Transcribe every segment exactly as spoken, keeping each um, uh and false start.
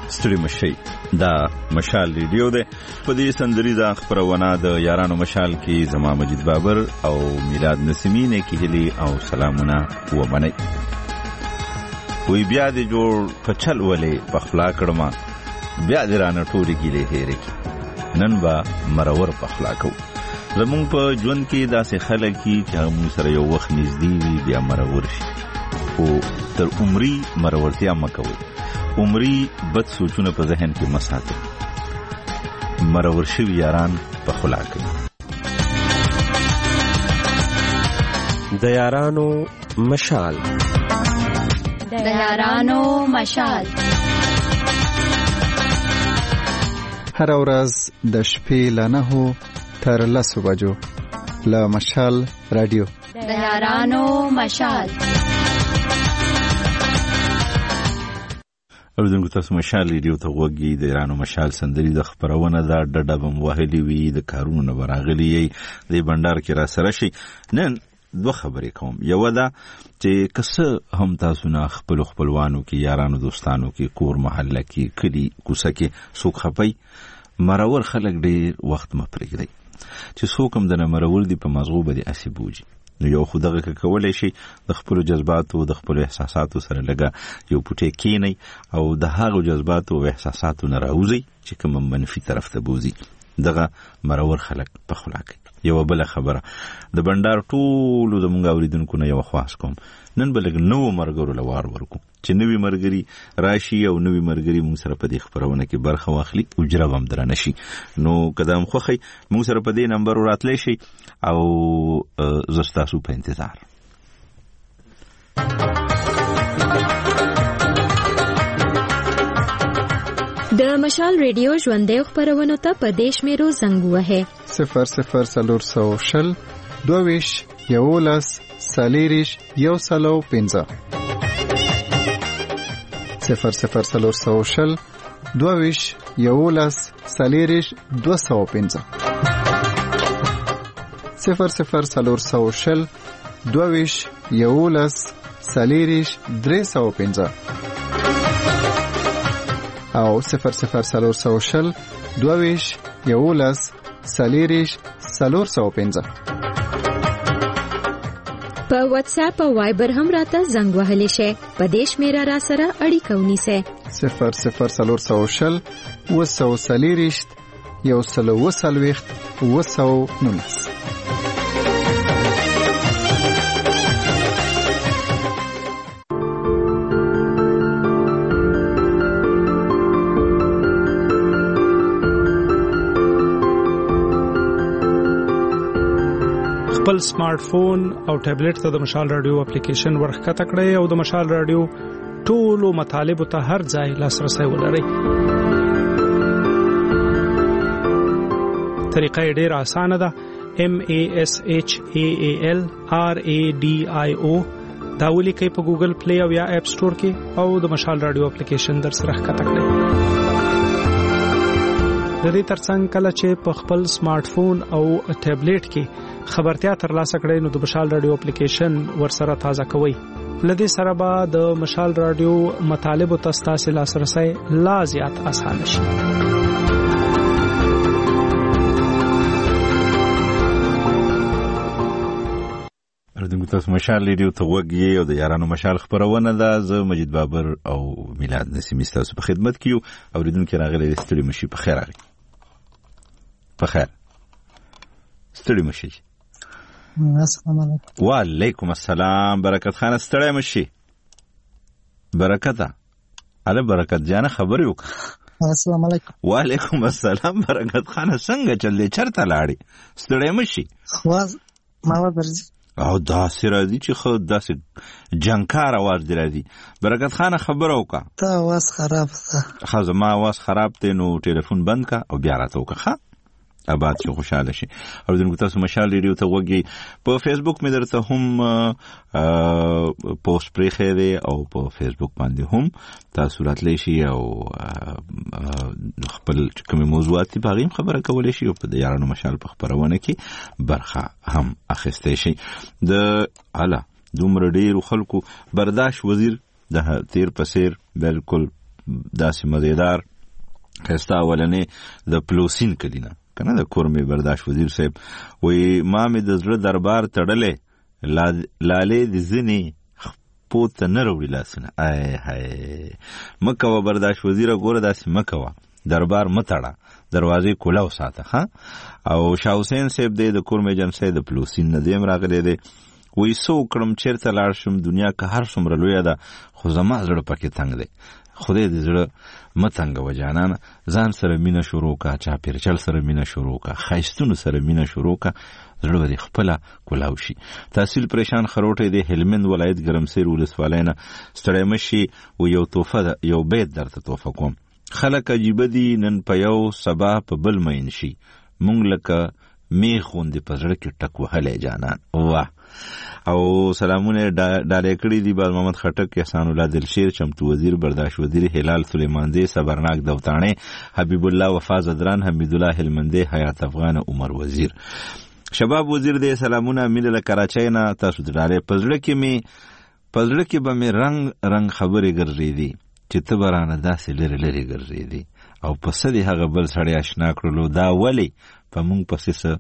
ستړي مشي دا مشال ریډیو ده. په دې سندریزه خبرونه د یارانو مشال کې زما مجید بابر او میلاد نسیمین کې هلي او سلامونه و منی. وی بیا دې جوړ کچل ولې پخلا کړما بیا دې رانه ټوري ګیلې هېره کی نن با مرور پخلا کو. زمون په ژوند کې داسې خلک چې موږ سره یو وخت نږدې وي بیا مرور شي او تر عمرې مرورتیا مکوي. عمرې بد سوچونه په ذهن کې مساته مرور شوي یاران په خلا کوي. د یارانو مشال د یارانو مشال هر ورځ د شپې له نهو تر لسو بجو له مشال رادیو د یارانو مشال. اوردونکو تاسو مشال ریډیو ته وګورئ. د ایرانو مشال سندري د خبرونه دا ډډه بم وهلي وي د کارونو نه براغلي د بندر کې را سره شي. نن دوه خبرې کوم. یو دا چې کسه هم تاسو نه خپل خپلوانو کې یارانو دوستانو کې کور محله کې کلی کوڅه کې سوق خپي مرور خلک ډېر وخت مپرېږي چې څوک هم د مرور دی په مزغو باندې اسيبوجي. نو یو خدغه کولای شي د خپل جذباتو د خپل احساساتو سره لګا یو پټه کینی او د هغه جذباتو او احساساتو نه راوځي چې کوم منفي طرف ته بوزي. دغه مرور خلک په خلا کوي. یو بل خبره د بندر ټولو د مونږ اوریدونکو نه یو خواس کوم. نن بلګ نو مرګرو لوار ورکو چې نوې مرګري راشي او نوې مرګري مونږ سره په دې خبرونه کې برخه واخلي او جراب هم درنه شي. نو قدم خوخي مونږ سره په دې نمبر راتلی شي او زستاسو په انتظار. د مشال ریډیو ژوندې خبرونه ته په دیش میرو زنګ وهه صفر صفر سلور سو شل دویش یولس سالیریش یو سلو پنځه صفر صفر سلور سو شل دویش یولس سالیریش دو سو پنځه صفر صفر سلور سو شل دویش یولس سالیریش درې سو پنځه او صفر صفر سلور سو شل دویش یولس سالیریش سلور سو پنځه. په واتس اپ او وایبر هم راته زنګ وهلی شي. په دیش میرا را سره اړیکه ونیسه صفر صفر سلور سو شل وسو سالیریش یو سلو وسلويخت وسو نونس. خپل سمارټ فون او ټابلیټ ته د مشال رادیو اپلیکیشن ورخکته کړئ او د مشال رادیو ټولو مطالب ته هر ځای لاسرسي ولرئ. طریقه ډېر اسانه ده. M A S H A A L R A D I O دا ولیکئ په ګوګل پلی او یا اپ سٹور کې او د مشال رادیو اپلیکیشن در سره ښکته کړئ. د دې ترڅنګ کله چې په خپل سمارټ فون او ټابلیټ کې خبرتیا ترلاسه کړئ نو د مشال رادیو اپلیکیشن ورسره تازه کوئ. لدې سره به د مشال رادیو مطالب او تاسو لاسرسي لا زیات آسان شي. اردوګو تاسو مشال ریډیو ته وګورئ او د یارانو مشال خبرونه ده. زه مجید بابر او میلاد نسیمی تاسو په خدمت کې یو. اوریدونکو راغلي ستړي مشي په خیر راغلي. په خیر ستړي مشي. السلام علیکم. وعلیکم السلام. برکت خان ستړي مشي. برکت اله برکت جان خبر یو. السلام علیکم. وعلیکم السلام. برکت خان څنګه چلې چرته لاړې ستړي مشي؟ خواز ما ورځي او داسې راځي چې خو داسې جنکار आवाज دی راځي. برکت خان خبر اوکا ته आवाज خراب ده. خو زما आवाज خراب دی نو ټلیفون بند کا او بیا راته وکړه. ها آباد شو خوشاله شي. او دغه تاسو مشال ریډیو ته وګورئ. په فیسبوک مې درته هم پوسټ پرې خېره او په فیسبوک باندې هم تاسو راتلی شي او خپل کوم موضوعات په اړه خبره کولای شي او په یارانو مشال په خبرونه کې برخه هم اخیستئ شي. د اعلی دومره ډیر خلکو برداشت وزیر د تیر پسیر بالکل داسې مزیدار خسته ولنې د پلوسین کلینا کنه د کورمې برداشت وزیر صاحب وی ما مې د زړه دربار تړلې لالې د زنی پوت نه وروړي لاسونه آی هاي مکه برداشت وزیر ګوره داسې مکه دربار متړه دروازې کولاو ساته ها او شاه حسین صاحب د کورمې جنسې د پلوسین نه دیم راغلي دي وی سو کړم چیرته لاړ شم دنیا که هر څومره لوی ده خو زما زړه پکې تنگ دی خدای دې زړه متنګ وجانان ځان سره مینه شروع کا چا پیرچل سره مینه شروع کا خایستونو سره مینه شروع کا زړه دې خپل کولاو شي تحصیل پریشان خروټې د هلمند ولایت ګرمسیر ولسوالینا ستړی مشي او یو توفه یو بیت درته توفه کوم خلک عجیب دي نن په یو سبا په بل مین شي مونږ لکه می خوندې په زړه کې ټک وهلې جانان واه او سلامونه ډالې کړي دي بال محمد خټک احسان الله دلشیر چمتو وزیر برداشت وزیر هلال سلیمانزی صبرناک دوتانه حبیب الله وفا زدران حمید الله هلمندی حیات افغان عمر وزیر شباب وزیر دې سلامونه مل کراچۍ نه تاسو ډالې پزړه کې می پزړه کې به می رنگ رنگ خبرې ګرځې دي چې ته برانه داسې لری لری ګرځې دي او پس دې هغه بل سړی آشنا کړلو دا ولی پمونږ پسې س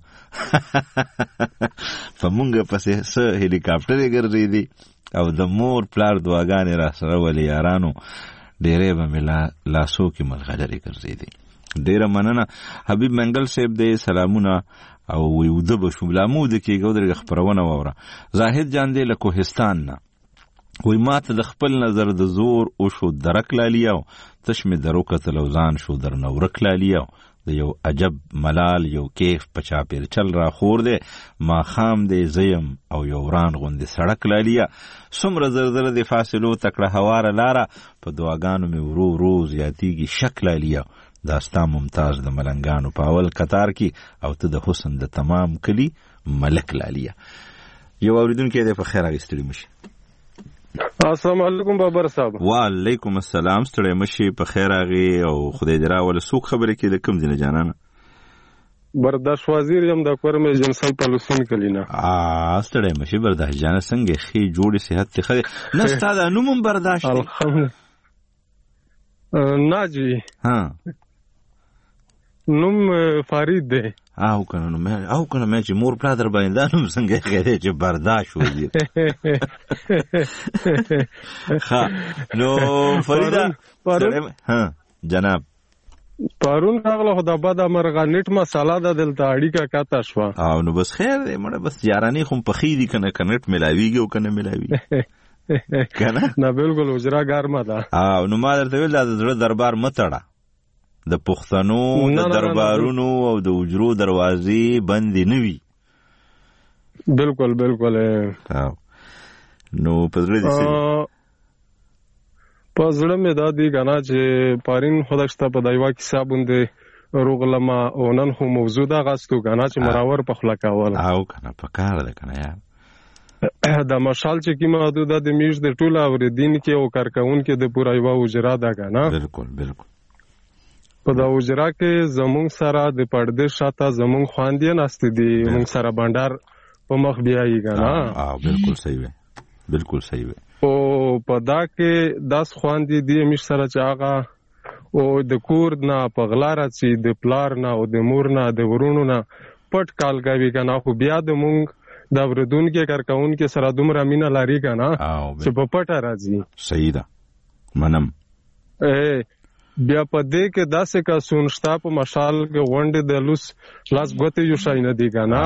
پمونږ پسې س هلیکاپټر ګرځې دي او د مور پلار دعاګانې را سره ولې یارانو ډېرې به مې لاسو کې ملغلرې ګرځې دي ډېره مننه حبیب منګل صاحب دې سلامونه او ویوده به شو لامود کې ګودرې خبرونه وره زاهد جان دې له کوهستان نه وی ماته د خپل نظر د زور او شو درک لالیو تشمه درو کتل او ځان شو در نورک لالیو د یو عجب ملال یو کیف پچا پیر چل را خور دے ما خام دے زیم او یو وران غوندې سړک لالیا سمره زرزر د فاصلو تکړه هوار لاره په دعاګانو می ورو ورو زیاتیږي شک لالیا داستا ممتاز د ملنګانو په اول قطار کې او ته د حسن د تمام کلی ملک لالیا یو اوریدونکو دې په خیر راغستړي مشي السلام علیکم بابر صاحب وعلیکم السلام ستړی مشي په خیر راغی او خدای دې راول سوق خبرې کې د کم دینه جانانه برداشت وزیر یم د کورمې جنسل پلوسین کلینا ا ستړی مشي برداشت جان څنګه خې جوړې صحت ته نه ستاده نوم برداشت الحمدلله ناجی ها نوم فرید دی او کنه نو مې او کنه مې چې مور پلا در باندې دا نوم څنګه غېږه چې برداشت وزیر ها نو فریدا ها جناب پرون راغله خدا بعد امرغه نیټ مساله د دلته اړیکه کاته شو او نو بس خیر دی مړه بس یارانی خو په خېدی کنه کنټ ملاویږي او کنه ملاوي کنه نه بالکل وجرا ګرمه ده او نو ما درته ویل دا د دربار متړه د پښتنو د دربارونو او د وجرو دروازې بندې نه وي بالکل بالکل نو پزړه دې پزړه مې دا دی غنا چې پارین خداشته په دایوا کې صابوندې روغلما او نن خو موجوده غاستو غنا چې مراور په خلا کاول او کنه په کار ده کنه یا د مشال چې کی محدوده د میش د ټوله اور دین کې او کارکون کې د پورا یو وجرا ده غنا بالکل بالکل په دا وجرا کې زمون سره د پردې شاته زمون خواندې ناست دي مون سره بندر په مخ بیاي غنا اه بالکل صحیح وي بالکل صحیح وي او په دا کې داس خواندې دي مش سره چاغه او د کور نه پغلا راځي د پلار نه او د مور نه د ورونو نه پټ کال کوي غنا خو بیا د مونږ دا وردون کې کارکون کې سره دومره مینا لاري غنا چې په پټه راځي صحیح ده منم اے بیا په دې کې داسې کا سونشتا په مشال کې غونډې د لوس لاس غوته یو شای نه دی غنا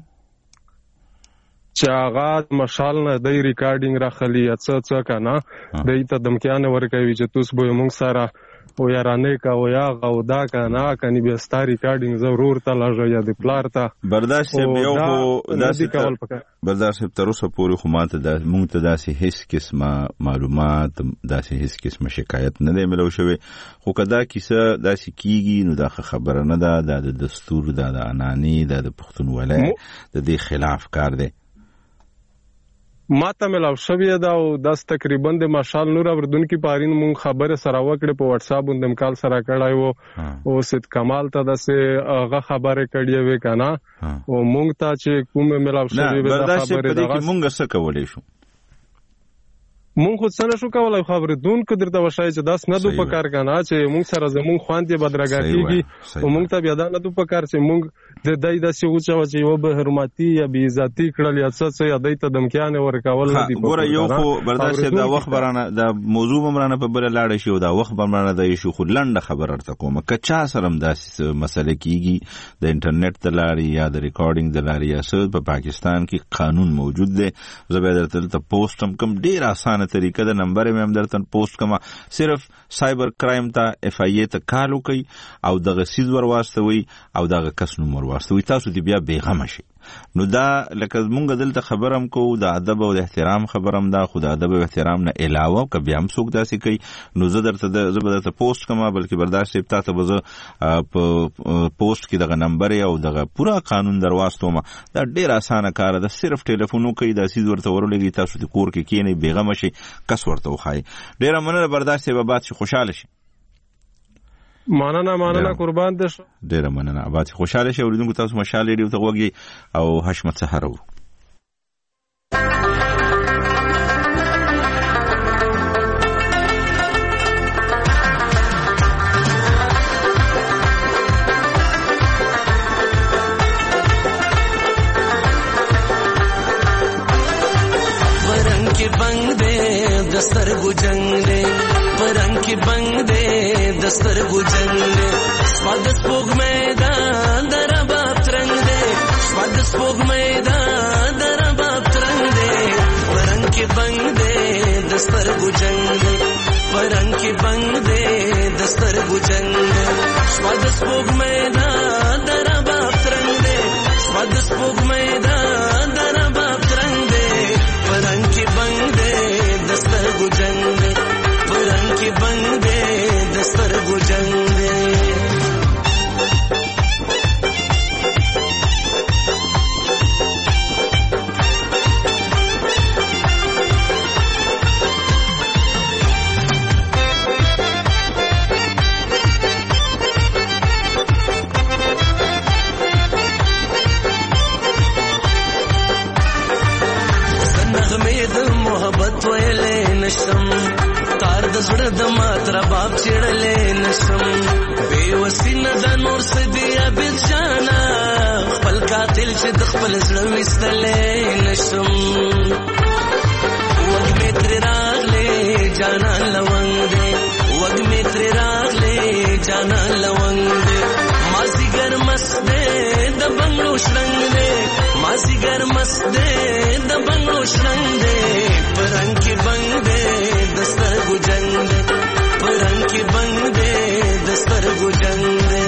چې هغه مشال نه د ریکارډینګ راخلی اڅ څ کنه د ته دمکیانه ورکوي چې تاسو به موږ سره او یارانه کا او یا غودا کنه کني به ستاري ریکارډینګ ضرور ته لاږه یا د پلار ته برداشت یو خو داسې کول پکې برداشت تر اوسه پورې خو ماته د موږ ته داسې هیڅ قسمه معلومات داسې هیڅ قسمه شکایت نه دی ملو شوی خو کدا کیسه داسې کیږي نو دا خبره نه ده د دستور د انانی د پښتونولۍ د دې خلاف کار دی ما ته ملاو شوی دا او داس تقریبا د ماشال نور وردون کی پارین مون خبره سره وکړه په واتس اپ باندې مکال سره کړای وو او سید کمال ته دسه هغه خبره کړی وې کنه او مونږ ته چې کومه ملاو شوی دا خبره دا مونږ څه کولای شو مونږ خو څه نشو کولای خبرې دون کو درته وشای چې داس نه دو په کار کنه چې مونږ سره زمونږ خواندې بدرګاتيږي او مونږ ته بیا دا نه دو په کار چې مونږ د دای د سی اوچا چې یو به حرمتي یا بي عزتي کړل یا څه څه یا دای ته دمکیانه ورکول نه دي ګوره یو خو برداشت دا وخت برانه دا موضوع بمرانه په بل لاړ شي او دا وخت بمرانه د شو خو لنډه خبر ارته کوم کچا سره داس مسله کیږي د انټرنیټ د لارې یا د ریکارډینګ د لارې یا څه په پاکستان کې قانون موجود دی زبردست ته پوسټ هم کوم ډیر اسانه طریقه د نمبر مې هم درته پوسټ کما صرف سایبر کرایم ته اف آی ای ته کال وکي او دغه سیز ور واستوي او دغه کس نوم ور واستوي تاسو دې بیا بیغمه شي نو دا لکه مونږ دلته خبرم کو د ادب او د احترام خبرم دا خو د ادب او احترام نه علاوه ک بیا هم څوک داسې کوي نو زه درته د زبردست پوسټ کما بلکې برداشت سپتا ته بزه په پوسټ کې دغه نمبر او دغه پورا قانون درواستوم دا ډیر اسانه کار ده صرف ټلیفون کوي دا سیز ورته ورولېږي تاسو د کور کې کینې بیغمه شي کس ورته وخای ډیر مننه برداشت به بعد شي خوشاله شي ماننه ماننه قربان دې ډیر مننه بعد خوشاله شي اوریدونکو تاسو مشاله ډیو ته وګي او حشمت سحرو दस्तर गुजंग दे परंग की बंग दे दस्तर गुजंग दे स्वाद स्पोग मैदान दरबाब तरंग दे स्वाद स्पोग मैदान दरबाब तरंग दे परंग की बंग दे दस्तर गुजंग दे परंग की बंग दे दस्तर गुजंग दे स्वाद स्पोग मैदान दरबाब तरंग दे स्वाद स्पोग मैदान दरबाब तरंग दे परंग की बंग दे दस्तर गुजंग दे परंग की बंग दे दस्तर गुजंग दे मोहब्बत वैले नशम तार दसड़ दमात रबाब चिड़ले नशम बेवसी न दनूर से दिया बिचाना पल का दिल से दखपल जड़विस्तले नशम वग में तेरे राग ले जाना लवंग दे वग में तेरे राग ले जाना लवंग दे मासी गर मस्त दे दबंगलो शरंग दे मासी गर मस्त दे दबंगलो शरंग दे परंग की बंग दे दस्तर गुजंग दे परंग की बंग दे दस्तर गुजंग दे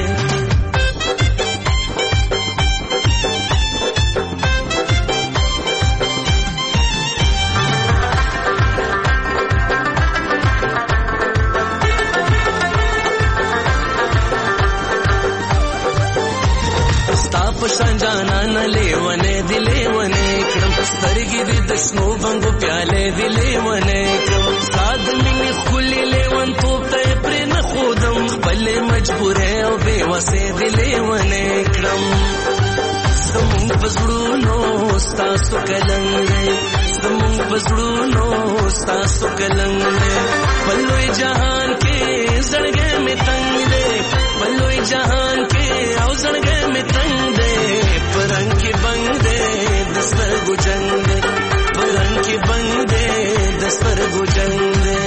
जाना न लेवने दिले वने क्रम स्तरगी दी दशनो बंगो प्याले दिले वने क्रम साध मिनी खुली लेवन तो तय प्रेम खुदम पल्ले मजबूर है और बेवसे दिले वने क्रम समुंग पसड़ूनो स्तासो कलंगे समुंग पसड़ूनो स्तासो कलंगे पल्लोई जहान के जड़गे में तंग दे पल्लोई जहान के आओ जड़गे में तंग दे परंग की बंग दे दस्तर गुजंग दे परंग की बंग दे दस्तर गुजंग दे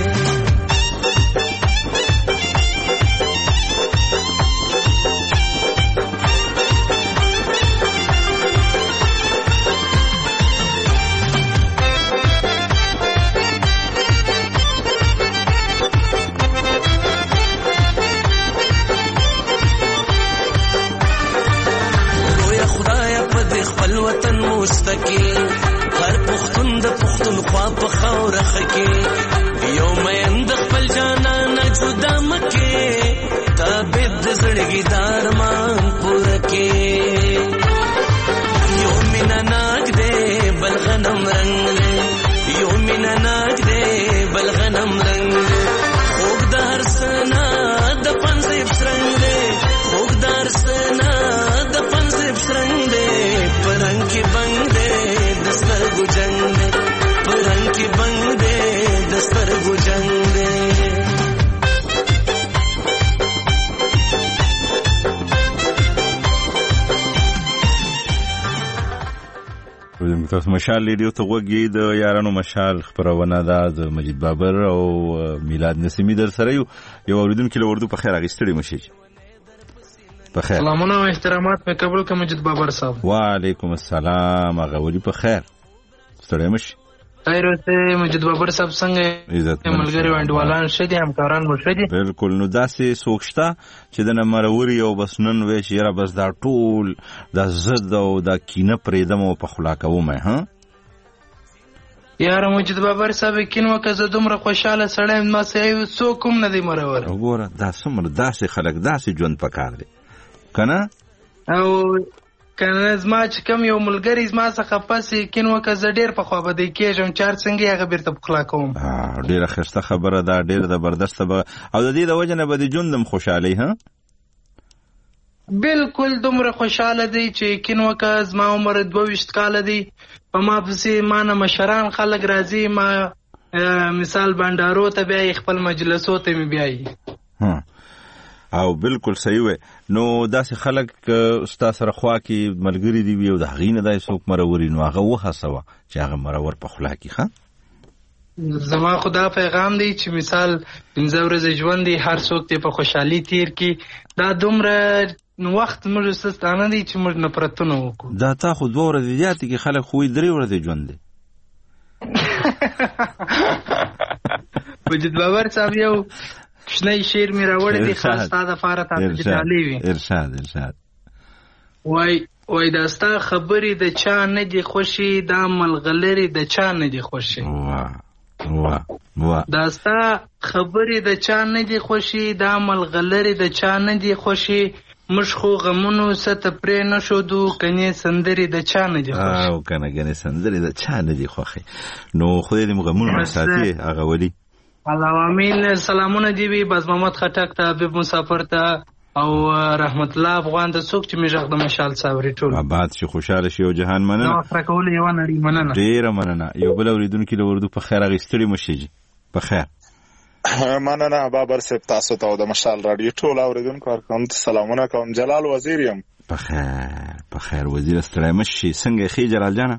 वतन मुस्तकी हर पुख्तन द पुख्तन ख्वाब खौर खके यो मैं अंद खपल जाना न जुदा मके ताबिद जड़गी दारमान पुर के यो मिना नाग दे बलगनम रंग दे यो मिना नाग दे बलगनम रंग दे खोगदार सना द पंजिब रंग दे खोगदार सना द पंजिब रंग दे परंग की बंग दे दस्तर गुजंग दे परंग की बंग په مشال ریډیو ته وګورئ د یارانو مشال خبرونه ده د مجید بابر او میلاد نسیمی در سره یو یو اوریدونکو له اردو په خیر اغستړي مشي په خیر سلامونه او احترامات په قبول کوم مجید بابر صاحب. وعلیکم السلام هغه ولي په خیر ستړي مشي خیر اوسه مجید بابر صاحب څنګه ملګری وانډوالان شدي همکاران مو شدي؟ بالکل. نو داسې سوکشتا چې د نمروري او بس نن وې چې یاره بس دا ټول د زد او د کینه پرېدم او په خلا کوم ها یاره مجید بابر صاحب کینو که زه دومره خوشاله سړی ما سه څوک هم نه دی مرور. وګوره دا څومره داسې خلک داسې ژوند پکار دی کنه او کنه زما چې کوم یو ملګری زما څخه پسې کینو که زه ډېر په خوا بدی کېږم چار څنګه هغه بیرته په خلا کوم. ډېره ښایسته خبره ده ډېر زبردسته به او د دې د وجه نه به د ژوند هم خوشحالۍ ها بالکل دومره خوشحاله دی چې کینو که زما عمر دوه ویشت کاله دی په ما پسې ما نه مشران خلک راځي ما مثال بانډارو ته بیایي خپل مجلسو ته مې بیایي او بالکل صحیح وي. نو داسې خلک ستا سره خوا کې ملګري دي وي او د هغې نه داسې څوک مروري نو هغه وهڅوه چې هغه مرور په خوله کې ښه زما خدا پیغام دی چې مثال پنځه ورځې ژوند دی هر څوک دی په خوشحالي تیر کړي دا دومره وخت موږ ستانه دی چې موږ نفرتونه وکړو. دا تا خو دوه ورځې زیاتې کې خلک خو درې ورځې ژوند دی. مجید بابر صاحب یو کشنی شیر می راوړی دی خاص تا د فاره تا د جالي وي. ارشاد ارشاد وای وای دا ستا خبرې د چا نه دی خوشي دا ملغلري د چا نه دی خوشي. واه واه واه دا ستا خبرې د چا نه دی خوشي دا ملغلري د چا نه دی خوشي مش خو غمونو ست پرې نشو دو کني سندري د چا نه دی خوشي. او کنه کنه سندري د چا نه دی خوخي نو خو دې غمونو ساتي هغه ولي الله امين. سلامونه دی وی باز محمد خټک ته حبیب مسافر ته او رحمت الله افغان ته څوک چې میژغ د مشال صابري ټول آباد شي خوشاله شي او جهان مننه نو تر کول یو نړۍ مننه ډیر مننه. یو بل اوریدونکو له اردو په خیر اغستړي مشيږي په خیر مننه بابر صاحب تاسو ته د مشال رادیو ټول اوریدونکو کوم سلامونه کوم. جلال وزیر یم په خیر په خیر وزیر ستړی مشي څنګه خي جلال جان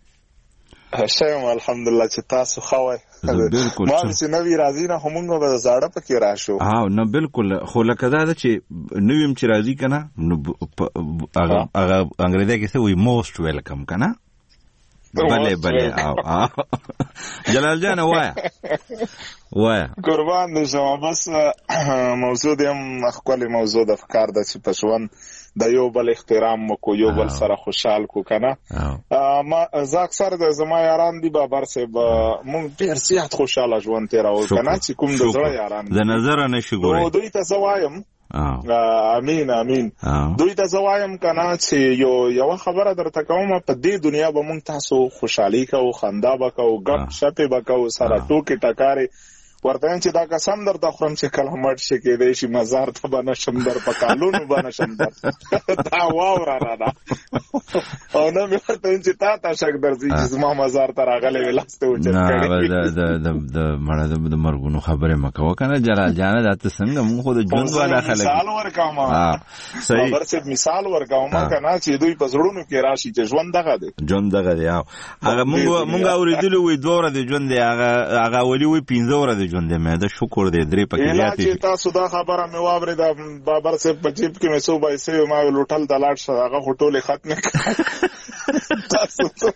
شایم الحمدلله چې تاسو خوای بالکل ما چې نوی راځي نه همغه به زړه پکې راشو. ها نو بالکل خو لکه دا چې نویم چې راځي کنه نو هغه هغه انګریزي کې څه وي موست ویلکم کنه بله بله او جلال جان وایا وایا قربان دې شم. بس موضوع دې خپل موضوع د فکر د چې پښون د یو بل احترام کو یو بل سره خوشحال کو کنه ما ز اکثر د زما یاران دی بابر صاحب مونږ ډیر زیات خوشاله ژوند تیراو کنه چې کوم د زړه یاران د نظر نه شي ګوري دوی ته زوایم امين امين دوی ته زوایم کنه چې یو یو خبره درته کوم په دې دنیا به مونږ تاسو خوشحالي کوو خندا وکاو غپ شپ وکاو سره ټوکی ټکاري ورته چې دا قسم درته خورم چې کله مړ شي کې دی شي مزار ته به نشم در په کالونو به نشم در دا واوره را ده او نه مې ورته چې تا ته شک درځي چې زما مزار ته راغلی وي لاس ته اوچت کړی د مړه د مرګونو خبرې مه کوه که نه جلال جانه دا ته څنګه مونږ خو د ژوند والا خلک مثال ورکوم خبر صاحب مثال ورکوم که نه چې دوی په زړونو کې راشي چې ژوند دغه دی ژوند دغه دی هغه مونږ اورېدلي وي دوه ورځې ژوند دی هغه ولي وي پنځه ورځې ژوند دی مې دا شکر دې درې پکې زیاتې چې تاسو دا خبره مې واورېده بابر صاحب په جیب کې مې څو پیسې ما لوټل د لاټ سره هغه خو ټولې ختمې کړې تاسو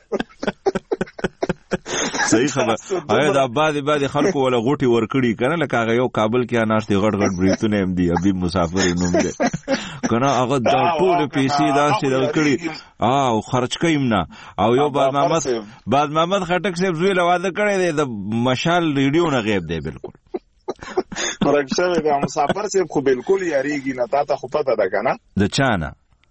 صحیح خبر آیا دا بعد بعد خلکو ولا غوټي ورکړي کنه لکه هغه یو کابل کې ناشته غټ غټ بریتونه هم دی حبیب مسافر نوم دی کنه هغه دا ټول پیسې دا چې ورکړي او خرج کیم نه او یو بعد محمد بعد محمد خټک صاحب زوی له واده کړی دی د مشال ریډیو نه غیب دی بالکل ورکشوي د مسافر صاحب خو بالکل یاریږي نه تا ته خو پته ده کنه د چانه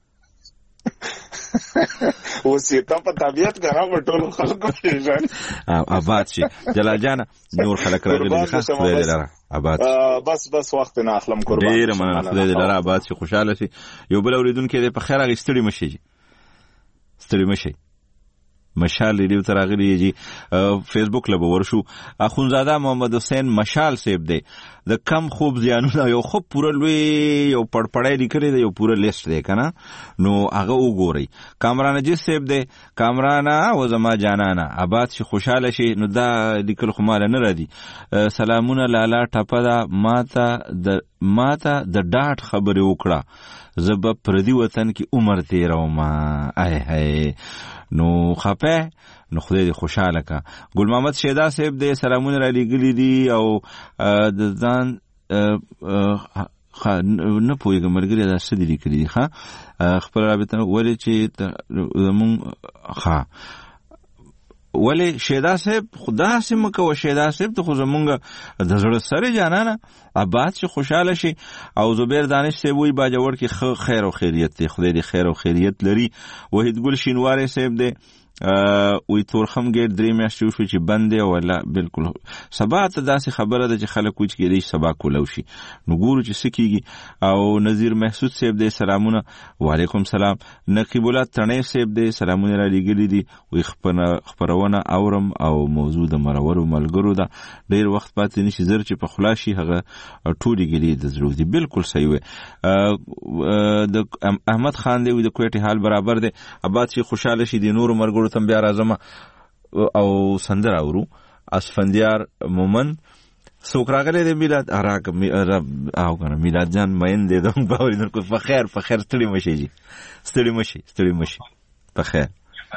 اوسې ته په طبیعت کنه په ټولو خلکو پیژنې آباد شي جلال جانه نور خلک راغلي دي ښه خدای دې لره آباد بس بس وخت نه اخلم قربان ډېره مننه خدای دې لره آباد شي خوشحاله شي یو بل اورېدونکی دی په خیر هغې ستړي مه شي ستړي مه شي مشال ریډیو ته راغلی جی فیسبوک له ورشو اخونزاده محمد حسین مشال صاحب دی د کم خوب زیانونه یو خوب پوره لوی یو پړپړای لیکلی دی یو پوره لیست دی کنه نو هغه وګورئ. کامران جی صاحب دی کامرانا او زما جانانا آباد شي خوشاله شي نو دا لیکل خو مال نه ردی. سلامونه لالا ټپه دا ماته د ماته د ډاټ خبرې وکړه زب پردي وطن کې عمر تیروم آی هی نو خپه نو خدای دې خوشاله کا. ګل محمد شیدا صاحب دې سلامونه را لګلی دي او د ځان نه پوهېږم ملګري دا څه دي لیکلي دي ښه خپل رابطه ولې چې زمونږ ښه ولې شیدا صاحب خدا سي مکه و شیدا صاحب ته خو زمونږ د زړه سره جانانه آباد چې خوشاله شي. او زبیر دانش صاحب وی باجوړ کې خیر او خیریت دی خدای دې خیر او خیریت لري. وحید ګل شینواری صاحب دی وی تورخم ګیر درې میاشتې وشو چې بند دی ولا بالکل سبا ته داسې خبره ده چې خلک وچ کېدی سبا کولو شي نو ګورو چې څه کېږي. او نظیر محسود صاحب دی سلامونه وعلیکم سلام. نقیب الله تڼۍ صاحب دی سلامونه را لېږلي دي وی خپرونه اورم او موضوع د مرورو ملګرو ده ډېر وخت پاتې نشي زر چې په خلا شي هغه ټولې ګیلې د زړه دي بالکل صحیح وي. د احمد خان دی وی د کوټې حال برابر دی آباد شي خوشاله شي د نورو مرګرو تم بیا راځم او سندر اورو اسفندیار مومن څوک راغلی دی میلاد اراک او کنه میلاد جان مین دی دم باورین کو په خیر په خیر ستړي مشي جی ستړي مشي ستړي مشي په خیر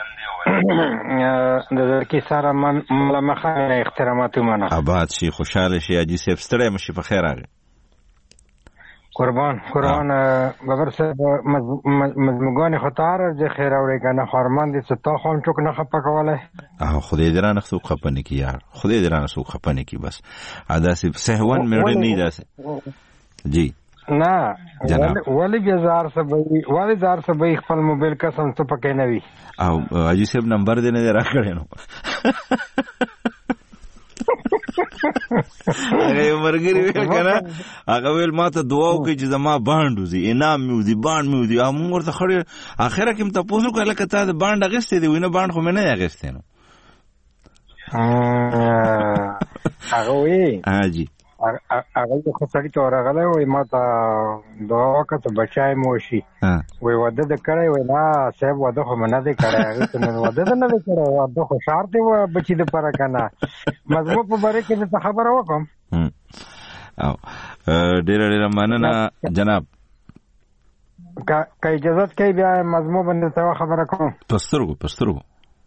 د درکی سره من ملامخانه احترامات منه آباد شي خوشاله شي اجي سپ ستړي مشي په خیر راغی قربان قربان بابر صاحب مزمگان خطر از خیر اوری کنه خارمان دی ستا خان چوک نه خپه کوله اه خدای دې رانه سو خپه نه کی یار خدای دې رانه سو خپه نه کی بس ادا سی سهوان مړ نه داسه جی نه ولی بازار سبي ولی زار سبي خپل موبایل قسم ته پکې نه وي او اجي صاحب نمبر دې نه راکړې نو هغه مرګري ویل کنه هغه ویل ماته دعا وکړي چې زما باند وزي انعام مې وزي باند مې وزي هم ورته خړې اخره کې ته پوسو کله کته د باند اغستې دی وینه باند خو مې نه اغستې نو هغه وی هاجي هغه خو سړی ته ورغلی وای ماته دعا وکړه ته بچای مو شي وای واده د کړی وای نه صاحب واده خو مې نه دی کړی هغې ته مې واده د نه دی کړی واده خو شار دی بچي دپاره که نه مضمون په باره کې درته خبره وکړم او ډېره ډېره مننه جناب که اجازت کوي بیا مضمون باندې ته خبره کوم په سترګو په سترګو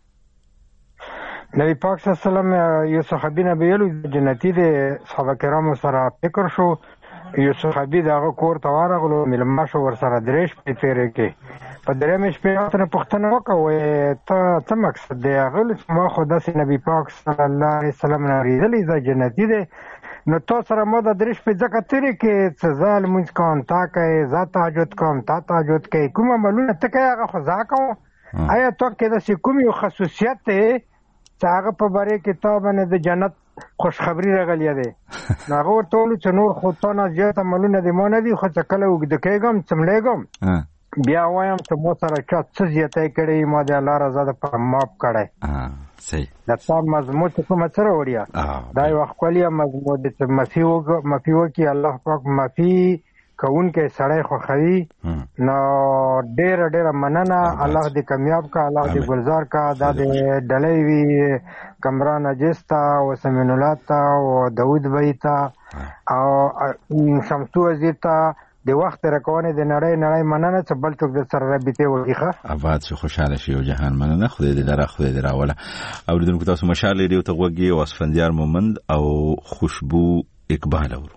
نبی پاک صلی الله علیه وسلم یو صحابي نه ویلو جنتی دی صحابه کرامو سره فکر شو یو صحابي دغه کور ته ورغلو مېلمه شو ورسره درې شپې تېرې کړې په درېیمې شپې ورته پوښتنه وکړه وایي ته څه مقصد دی هغه چې ما خو داسې نبي پاک صلی الله علیه وسلم نه اورېدلی دا جنتي دی نو تا سره ما دا درې شپې ځکه تېرې کړې څه زه لمونځ کوم تا کوې زه تهجد کوم تا تهجد کوې کوم عملونه ته کوې هغه خو زه کوم آیا تا کې داسې کوم یو خصوصیت دی چې هغه په باره کې تا باندې د جنت خوشخبري راغلی دی نو هغه ورته ویلو چې نور خو تا نه زیات عملونه دې ما نه دي خو چې کله اوږده کېږم څملېږم بیا وایم چې ما سره چا څه زیاتی کړی ما د الله رضا دپاره معاف کړی د تا مضمون چې کومه څه راوړي دا یوه ښکلې مضمون دی چې معافي وکړي الله پاک معافي کوونکی سړی خوښوي نو ډېره ډېره مننه الله دې کامیاب کا الله دې ګلزار کا دا دې ډلۍ وي کمران عجیز ته او سمین الله ته او داود بھائی ته او شمسو عزیز ته د وخت راکونې د نړۍ نړۍ مننه چې بل څوک د سره رابطې وکړي ښه آباد شو خوشحاله شي او جهان مننه خدای دې لره خدای دې راوله اورېدونکو تاسو مشال ریډیو ته غوږ یې او اسفندیار مومند او خوشبو اقبال اورو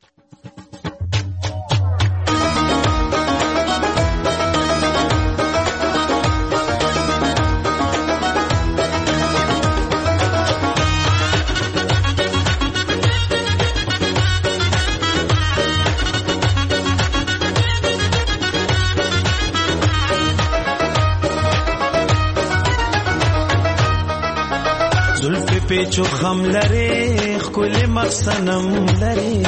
پیچو خم لري خل مخسنم لري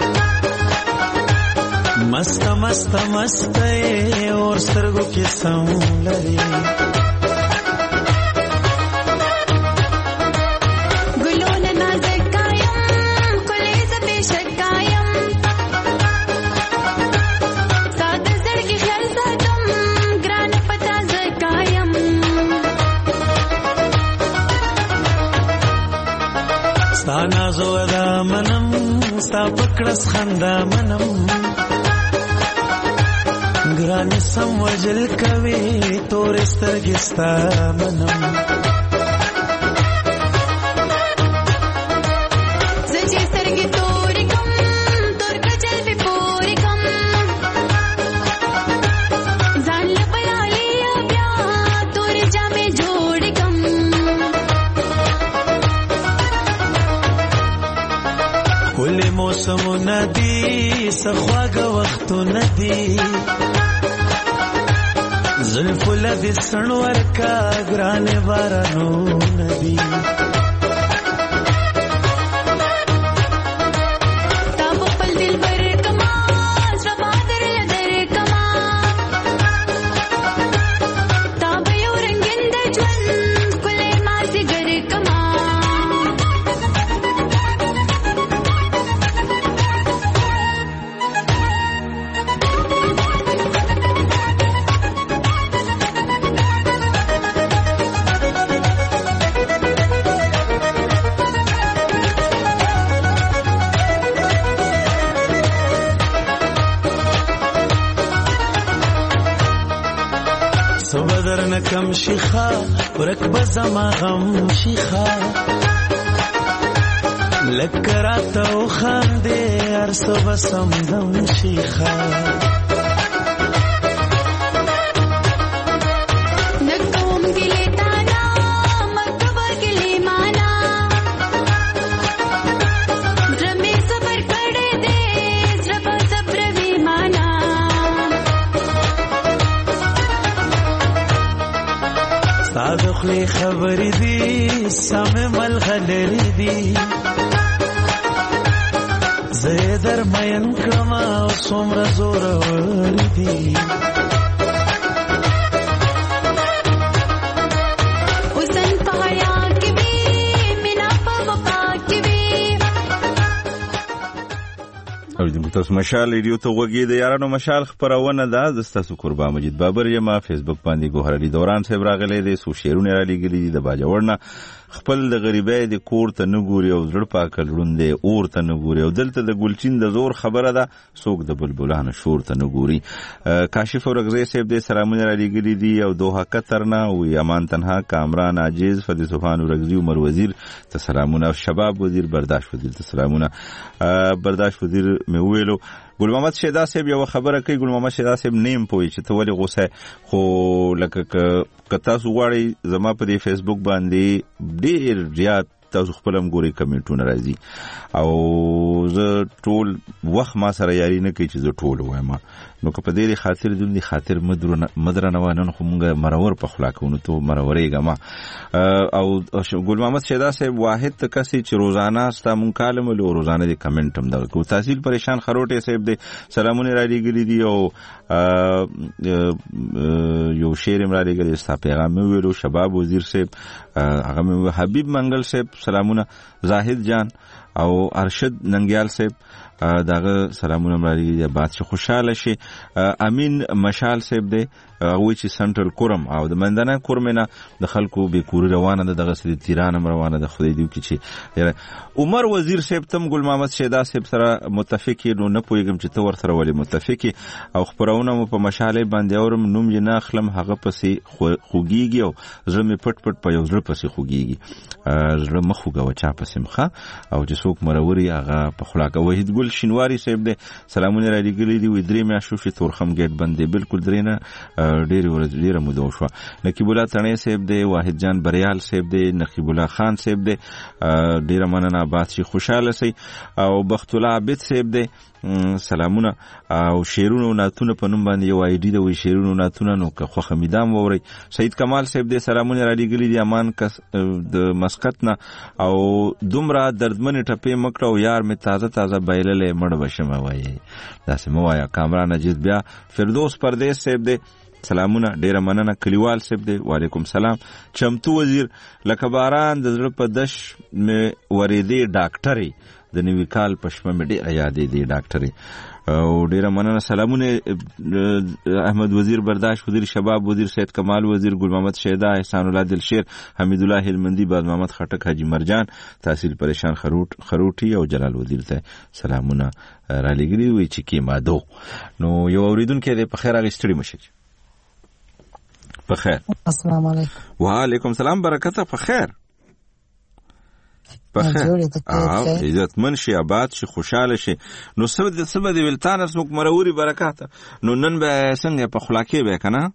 مست مست مست اور سترګو کې سم لري کړس خندا منم ګران سم وجل کوي تور سترګې ستا منم زجې سترګې تور کم تور کجل به پور کم ځان لپاره بیا تور جامې جوړ کم کله موسم ندی سخواګه وخت ندی زلف لدی سنور کا گران بارانو ندی تاب پل دل بر کما زبا در لدر کما تاب یو رنگین د ژوند کله مازی ګر کما کم شیخا ورکب زما غم شیخا لکراتا و خانده ارسو بسم دم شیخا نکوم گلی تانا مکبا گلی مانا درمی صبر کڑے دے زربا صبر وی مانا صادقلی خبری دی سامه ملغلری دی زیدر مین کرما و سمر زور وری دی حسن پایا کی بھی مینا پا وفا کی بھی اوریدونکو تاسو مشال ریډیو ته وګورئ د یارانو مشال خبرونه ده د تاسو قربان مجید بابر یم فیسبوک باندې ګوهر علي دوران صاحب راغلی دی سو شیرونه را لګلی د باجوړنه خپل د غریبۍ د کور ته نه ګوري او زړه پاکل روندې اور ته نه ګوري او دلته د ګلچین د زور خبره ده څوک د بلبلانو شور ته نه ګوري کاشف اورغزی صاحب د سلامونه را لګلی دی او دوه قطر نه او یمان تنها کامران عاجز فدی سبحان اورغزی عمر وزیر ته سلامونه شباب وزیر برداشت وزیر ته سلامونه برداشت وزیر مې ویلو ګل محمد شیدا صاحب یو خبره کوي ګل محمد شیدا صاحب نیم پوي چې ته ولې غوسه خو لکه ک تاسو غواړئ زما په فیسبوک باندې ډیر زیات تاسو خپلم ګوري کمنټونه راځي او زه ټول وخت ما سره یاري نه کوي چې زه ټول وایم نو که په دې خاطر دې خاطر مدرنه مدرنه وانه خو مونږه مرور په خلاقونو ته مرورېګه ما او ګل محمد شیدا صاحب واحد کسي چې روزانه ستا مون کالم له روزانه دې کمنټ هم دا کو تحصیل پریشان خروټه صاحب دې سلامونه را لګلې دي او یو شعر را لګلې ستا پیغام ویلو شباب وزیر صاحب هغه حبیب منګل صاحب سلامونه زاهد جان او ارشد ننګیال صاحب داغه سلامونه ملګری بادشاہ خوشاله شي امین مشال صاحب دی هغه چې سنټرل کورم او د مندنه کورمنه د خلکو به کور روانه ده دغه سړي تیران روانه ده خدای دی کی چې عمر وزیر صاحب تم ګل محمد شیدا صاحب سره متفق نو نه پویګم چې تو ور سره ولې متفق او خبرونه په مشاله باندې اورم نوم یې نه خلم هغه پسې خوګيږي او زمې پټ پټ په یو ځل پسې خوګيږي زړه مخوګه و چا پسې مخه او چې څوک مروري هغه په خلاقه وحید ګل شینواری صاحب دی سلامونه را لګلې دی وې درې مې شو چې تورخم ګټ باندې بالکل درینه ډېر ورځ ډېر مو شو نقیب الله تڼې صاحب دی واحد جان بریال صاحب دی نقیب الله خان صاحب دی ډېر مننه باد شي خوشاله سي او بخت الله عابد صاحب دی سلامونه او شیرونو ناتونه په نوم باندې یو آی ډی د وی شیرونو ناتونه نو که خو خمیدام ووري سید کمال صاحب دې سلامونه را لګلی دي امان کس د مسقط نه او دومره دردمن ټپې مکړو یار می تازه تازه بایللې مړ بشم وایي داسې مو وایا کامران اجید بیا فردوس پردیس صاحب دې سلامونه ډیره مننه کلیوال صاحب دی وعلیکم سلام چمتو وزیر لکه باران د زړه په دش می وریدي ډاکټري د نوي کال په شپه مې ډېره یادې دي ډاکټرې او ډېره مننه. سلامونه احمد وزیر برداشت، وزیر شباب، وزیر سید کمال وزیر، ګل محمد شیدا، احسان الله دلشیر، حمید الله هلمندي، باز محمد خټک، حاجی مرجان، تحصیل پریشان خروټ خروټي او جلال وزیر ته سلامونه را لګري وي چې کې مادو. نو یو اوریدونکو دې په خیر اغستړي مشه. په خیر. السلام علیکم. وعلیکم السلام برکت. په خیر. په خیر. او عزت من شي، آباد شي، خوشاله شي. نو سبد سبد ولتان اسمک مروري برکات. نو نن به څنګه په خلاکې به کنه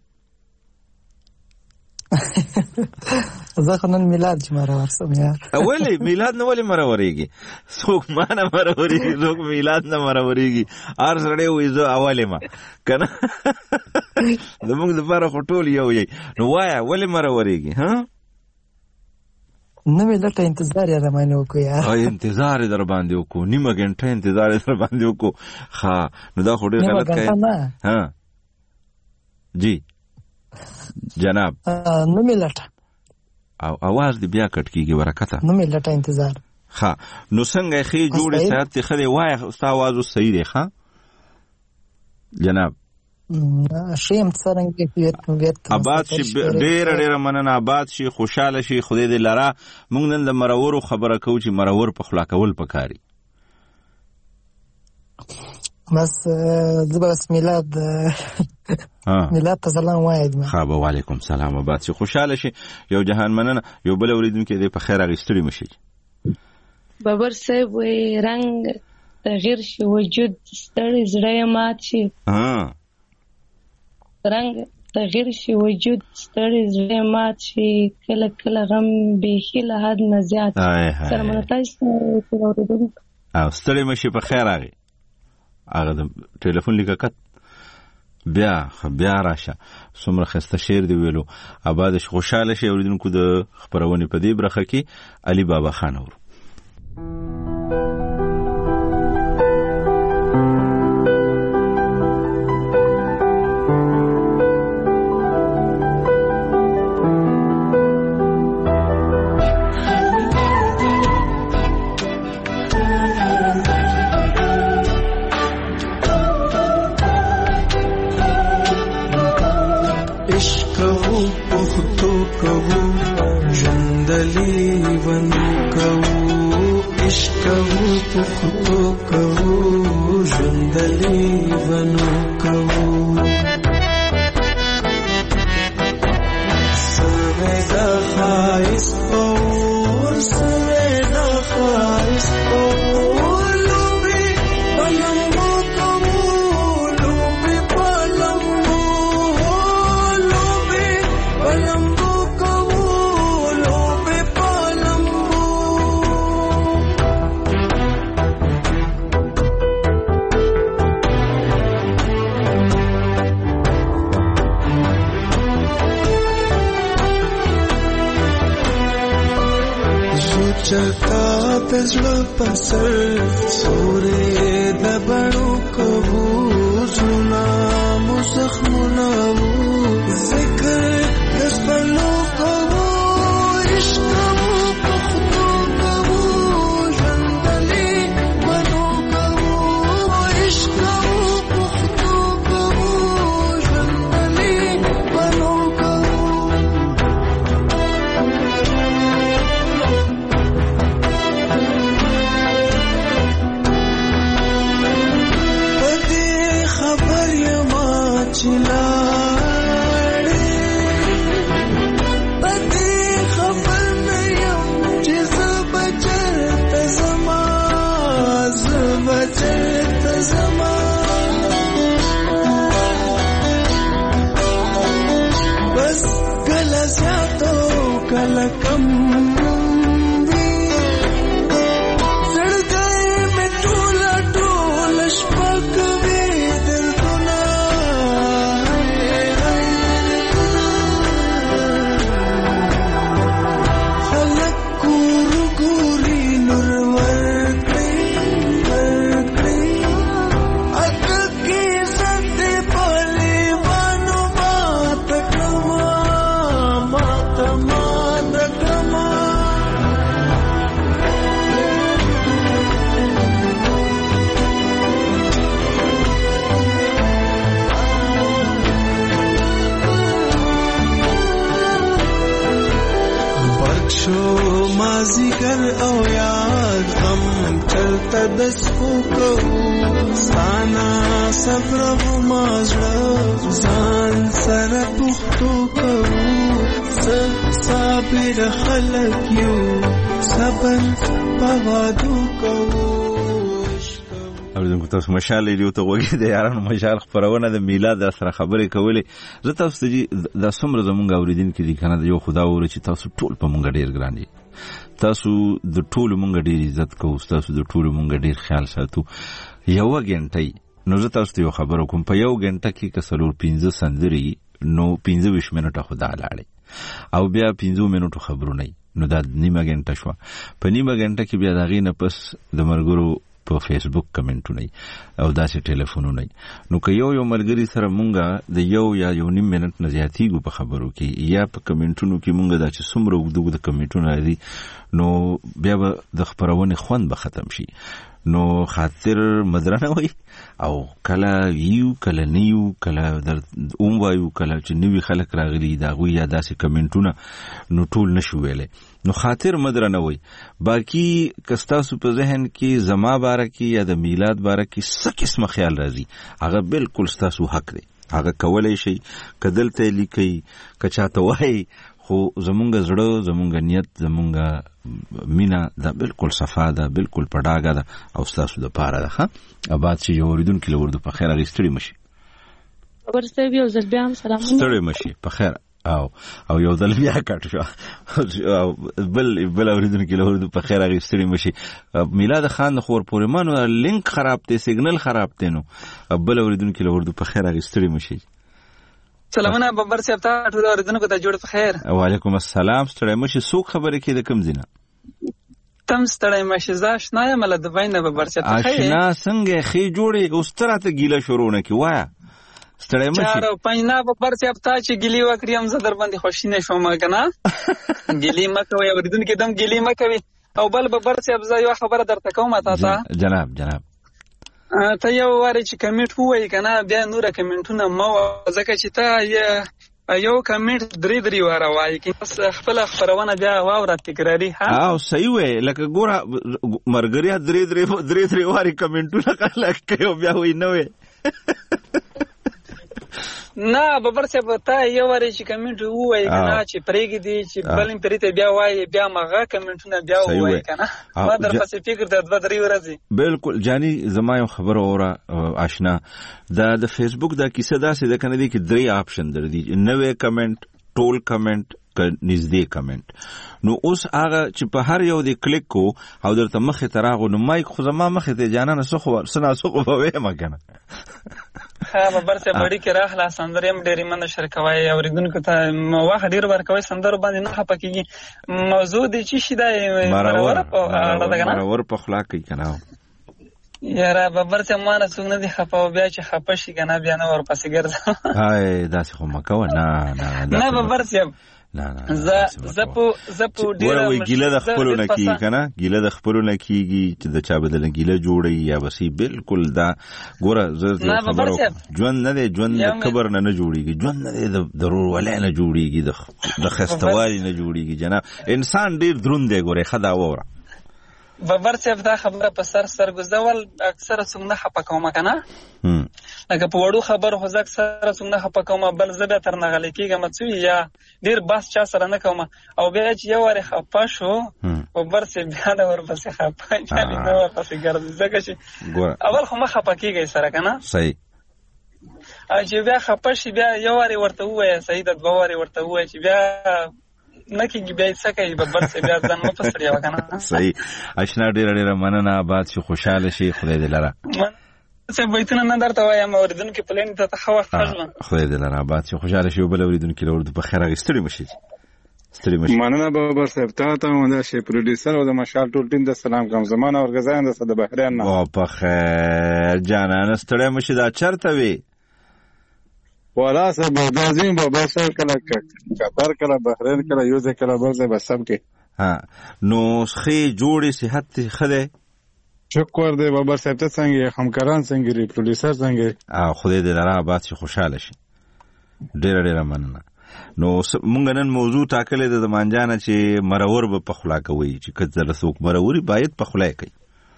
زه نن میلاد چې مرور سم یار. اولی میلاد نه ولی مروريږي څوک ما نه مروريږي څوک میلاد نه مروريږي ار سره وې زه اوله ما کنه زموږ د لپاره خټول یو یي. نو وایا ولی مروريږي ها؟ نو مې لټه انتظار یې رمانه وکړ یار. او انتظار در باندې وکړو، نیمه غنټه انتظار در باندې وکړو. ها نو دا خو ډېر غلط کړی. ها جی جناب. نو مې لټه او आवाज دې بیا کټ کیږي برکته. نو مې لټه انتظار. ها نو څنګه خې جوړې سات خې وای ستا आवाज صحیح دی. ها جناب شیم څنګه کېږي؟ آباد شي، ډېر ډېر مننه. آباد شي، خوشاله شي، خدای دې لرا. موږ نن د مرور خبره کوو چې مرور په خلا کول پکاري. بس بس میلاد میلاد ته سلام وایم. ها وعلیکم سلام. آباد شي، خوشاله شي. یو جهان مننه. یو بل اوریدونکو دې په خیر اغستړي مشي. بابر صاحب وې رنگ تغیر شي، وجود ستړي زړه مات شي. ها رنگ تغیر شي، وجود ستړي زړه مات شي، کله کله غم بیخي له حد نه زیات. سلام تاسو ته اوریدونکو. او ستړي مشي په خیر راغی. هغه د ټلیفون لیککت بیا بیا راشه. څومره خسته شعر دی ویلو. آباد شي، خوشاله شي. اوریدونکو د خبرونه په دې برخه کې علي بابا خان اور. But مازیګر او یاد غم چلته د سپوکو ستانا صبر و مازړه ځان سره پښتو کوو صابر خلک یو صبر په وادو کوو. اوریدونکو تاسو مشال ریډیو ته وګورئ د یارانو مشال خبرونه د میلاد سره خبرې کولې. زه تاسو ته د څومره زمونږ اوریدونکو دي کنه یو خدا وره چې تاسو ټول په مونږ ډیر ګران دي. تاسو د ټول مونږ ډیر عزت کوو، تاسو د ټول مونږ ډیر خیال ساتو. یو غنټه نو زه تاسو ته یو خبر کوم، په یو غنټه کې کسلور پنځه سندري نو پنځه ویشت منټه خدا لاړې او بیا پنځه منټو خبرونه نو دا نیمه غنټه شو. په نیمه غنټه کې بیا دغې نه پس د مرګرو په فیسبوک کمنټونه او داسې ټلیفونونه. نو که یو یو ملګری سره مونږه د یو یا یو نیم منټ نه زیاتیږو په خبرو کې یا په کمنټونو کې مونږه دا چې څومره اوږده د کمنټونه دي نو بیا به د خبرونې خوند به ختم شي. نو خاطر مدرنه وي او کله یو کله نیو کله در اون وایو کله چې نوی خلک راغلي دا غوي یا داسې کمنټونه نو ټول نشو ویلې. نو خاطر مدرنه وي. باقی کستاسو په ذهن کې زما باره کې یا د میلاد باره کې څه قسمه خیال راځي هغه بالکل ستاسو حق دی، هغه کولای شي کدلته لیکي کچاته وای. خو زمونږ زړه زمونږ نیت زمونږ مینا دا بالکل صفا ده، بالکل پډاګه ده او تاسو د پاره ده. ها آباد شي اوریدون کې لوردو په خیر غستړي مشي ورسته یو ځل بیا سلام ستړي مشي په خیر او او یو ځل بیا کټ شو بل بل اوریدون کې لوردو په خیر غستړي مشي. میلاد خان خور پورمانو لینک خراب دی، سیګنل خراب دی، نو بل اوریدون کې لوردو په خیر غستړي مشي. سلامونه ببر صاحب ته ټول اوریدونکو ته جوړ په خیر. وعلیکم السلام. ستړی مشي څوک خبرې کې د کوم ځینه تم ستړی مشي زاش نه یم له دبای نه ببر صاحب ته خیر آشنا څنګه خې جوړې اوستراته ګیله شروع نه کی وایا ستړی مشي چارو پنځنا ببر صاحب ته چې ګلی وکړم زه در باندې خوشی نه شوم کنه ګلی مکوي اوریدونکو دم ګلی مکوي. او بل ببر صاحب زه یو خبره درته کوم ته جناب جناب ته یو واره چې کمنټ وای کنه بیا نور کمنټونه مو ځکه چې ته یو کمنټ درې درې واره وای کې خپل خبرونه بیا واوره تکراری. ها او صحیح وای لکه ګوره مرګریا درې درې درې درې واره کمنټونه کله کوي بیا وای نه وای نه ببر صاحب ته یو واره چې کمنټ وای کنه چې پرېګ دی چې بلین پریته بیا وای بیا مغه کمنټونه بیا وای کنه ما در پسې فکر د دوه درې ورځې بالکل جاني زما یو خبر اوره آشنا دا د فیسبوک دا کیسه داسې ده کنه دی کې درې آپشن در دي، نوې کمنټ، ټول کمنټ، نږدې کمنټ. نو اوس هغه چې په هر یو دی کلیک کو او درته مخې ته راغو نو مایک خو زما مخې ته جانانه سخو سنا سخو به وایم کنه ها ببر صاحب بډی کې راخلا سندریم ډېری من شرکوي اوریدونکو ته واخ ډیر ورکوي سندر باندې نه خپکیږي. موضوع دی چې شیدا مرور په اړه ده کنه مرور په خلاق کوي کنه یاره ببر صاحب ما نه څنګه دي خپاو بیا چې خپشي کنه بیا نه ورپسې ګرځم. هاي داسې خو مکو نه نه نه ببر صاحب نه نه ز زپو زپو ډیر وای ګیله د خپلونه کی کنه ګیله د خپلونه کیږي چې د چا بدل ګیله جوړي یا وسی بالکل دا ګوره زه خبرو ژوند نه دی، ژوند د کبر نه نه جوړيږي، ژوند نه دی د ضرور ولای نه جوړيږي، د خستوالي نه جوړيږي. جناب انسان ډیر دروند دی ګوره خدا وره ببر صاحب دا خبره په سر سر گزول اکثر څنګه خپکوم کنه لکه په وړو خبر خو ځکه سره څنګه خپکوم بل زبه تر نه غلې کېږم څو یا ډیر بس چا سره نه کوم او بیا چې یو واره خپا شو ببر صاحب بیا دا ورپسې خپا چالي نو ورپسې ګرځي ځکه چې اول خو ما خپا کېږي سره کنه صحیح چې بیا خپا شي بیا یو واره ورته وای صحیح د دوه واره ورته وای چې بیا نکیږي بیا څه کوي ببر صاحب بیا ځان مو پسړیا وکنه صحیح آشنا ډیر ډیر مننه آباد شي خوشاله شي خدای دې لره څه وایته نه درته وایم اوریدونکو پلان ته تخوا خرجم خدای دې لره آباد شي خوشاله شي بل اوریدونکو لور په خیر غستړي مشي ستړي مشي. مننه ببر صاحب ته ته مونږ شي پروډوسر او د مشال ټول ټیم د سلام کوم زمانه ورغزان د صد بحرین نه او په خیر جانان ستړي مشي دا چرته وي ولا سبا دازیم بابا سره کله قطر کله بحرین کله یو ځای کله بل ځای بسم کې ها نو خې جوړې صحت خله شکر دی بابا صاحب ته څنګه همکاران څنګه ری پروډوسر څنګه ا خدای دې لاره آباد شي خوشاله شي ډېر ډېر مننه. نو مونږ نن موضوع ټاکلې ده د مانجانه چې مرور به په خلا کوي چې کله څوک مروري باید په خلا کوي.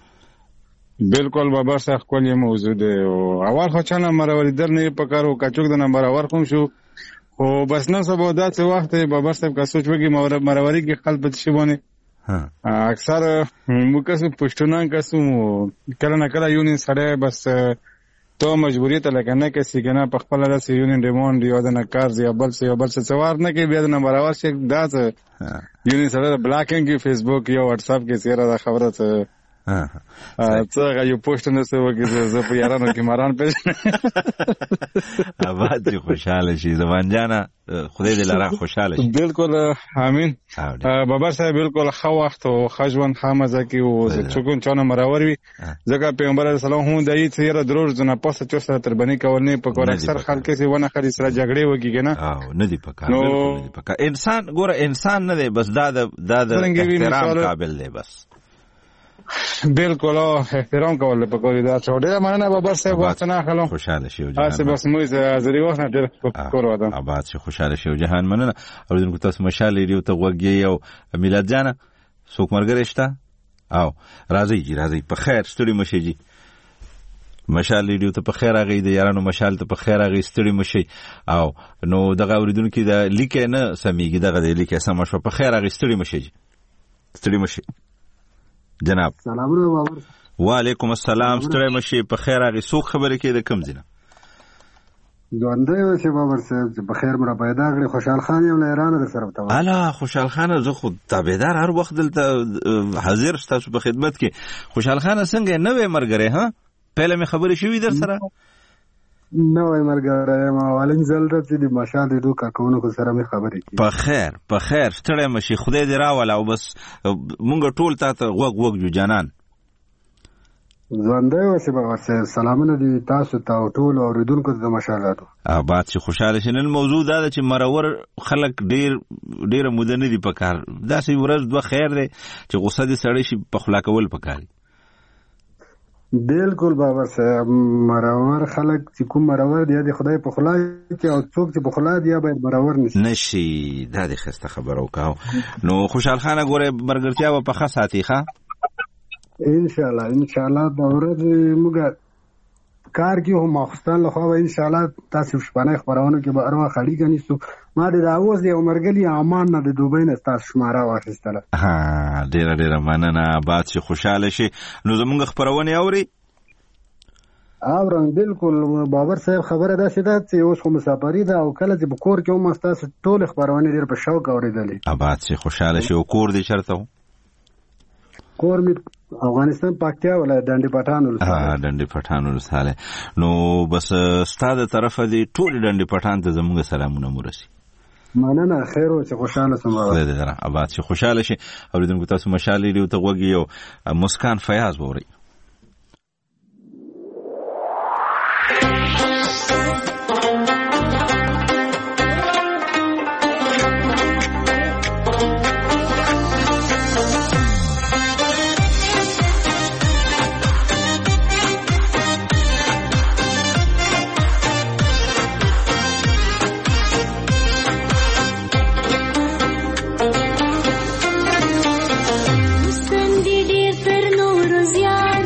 بالکل بابا صاحب کولی موضوع ده او اول خو چانه مروري در نه پکارو کچوک د نمبر اور کوم شو او بس نه سبا دا څه وخت بابا صاحب کا سوچ وګي مروري کې قلب شي بونه اکثر موږ څه پښتونان کسو کله نه کله یونین سره بس تو مجبوریت لکه نه کسی کنه په خپل راس یونین ریموند یو د نکار یا بل څه یو بل څه څوار نه کې بیا د نمبر اور شي دا څه یونین سره بلاکینګ کې فیسبوک یا واتس اپ کې سره دا خبره څه څنګه یو پوسټ نه سو کې زه په یارانو کې ماران پېژنم آباد چې خوشاله شي زمان جانا خدای دې لاره خوشاله شي. بالکل امين بابا صاحب بالکل خو وخت او خجون حمزه کې او څوک چونه مرور وي ځکه پیغمبر اسلام هم دایي چې را دروژ نه پاسه چوسه تر باندې کول نه پکور اکثر خلک چې ونه خري سره جګړې وږي کنه او نه دی پکا بالکل نه دی پکا انسان ګوره انسان نه دی بس دا د احترام قابل دی بس بالکل احترام کول په کوي دا څوډه مننه بابا صاحب وخت نه خلو خوشاله شي جهان تاسو بس موږ زری وخت نه ډېر کور وادم آباد شي خوشاله شي جهان مننه اوریدونکو تاسو مشال لري ته وګي او میلاد جان څوک مرګ رښتا او راځي جی راځي په خیر ستړي مشي جی مشال لري ته په خیر راغی د یارانو مشال ته په خیر راغی ستړي مشي او نو دغه اوریدونکو دا لیکه نه سميږي دغه د لیکه سم شو په خیر راغی ستړي مشي جی ستړي مشي جناب سلامونه بابر. وعلیکم السلام ستړی مشي په خیر راغی څوک خبرې کې د کم ځینه ژوندی اوسې بابر صاحب چې په خیر مره پیدا کړې خوشحال خان یم له ایرانه در سره وتاوه الا خوشحال خان زه خو تابعدار هر وخت دلته حاضر ستاسو په خدمت کې خوشحال خان څنګه نوې مرګره ها پهله مې خبرې شوې در سره نوې مرګره ما ولین زلته چې د مشال د دوه کارکونکو سره مې خبرې کړې په خیر په خیر ستړی مشي خدای دې راول او بس مونږ ټول ته وګ وګ جو جانان ژوندی اوسې بابا صاحب سلامونه دي تاسو ته ټول اوریدونکو د مشالاتو آباد چې خوشاله شي. نن موضوع دا ده چې مرور خلک ډیر ډیره موده نه دي په کار داسې ورځ دوه خیر دی چې غوسه دې سړی شي په خلا کول پکاري. بالکل بابا صاحب مرور خلک چې کوم مرور دی د خدای په خلا کې او څوک چې په خلا دی باید مرور نشي نشي دا د خسته خبرو کاو. نو خوشحال خان ګوره مرګرتیا په خاص ساتي ښا ان شاء الله ان شاء الله دا ورځ موږ کار کې هم مخستان له خو ان شاء الله تاسو شپانه خبرونه کې به اروا خړی کني سو ما د داوز دی عمرګلی امان نه د دوبۍ نه تاسو شماره واخیستله ها ډیر ډیر مننه باد چې خوشاله شي. نو زمونږ خبرونه اوري اورم بالکل بابر صاحب خبره ده چې دا چې اوس خو مسافری ده او کله چې بکور کې هم تاسو ټول خبرونه ډیر په شوق اوریدلې اباد چې خوشاله شي او کور دې چرته کور می افغانستان پاکتیا ولایت ډنډی پټان ولسوالۍ ها ډنډی پټان ولسوالۍ. نو بس ستاده طرفه دی ټول ډنډی پټان ته زموږ سلامونه مرسي مننه خیر او چې خوشاله سم خدای دې درا آباد شي خوشاله شي. اوریدونکو تاسو مشال لري ته وګي او مسکان فیاض ووري Sunday dear, sir, no, Rosia.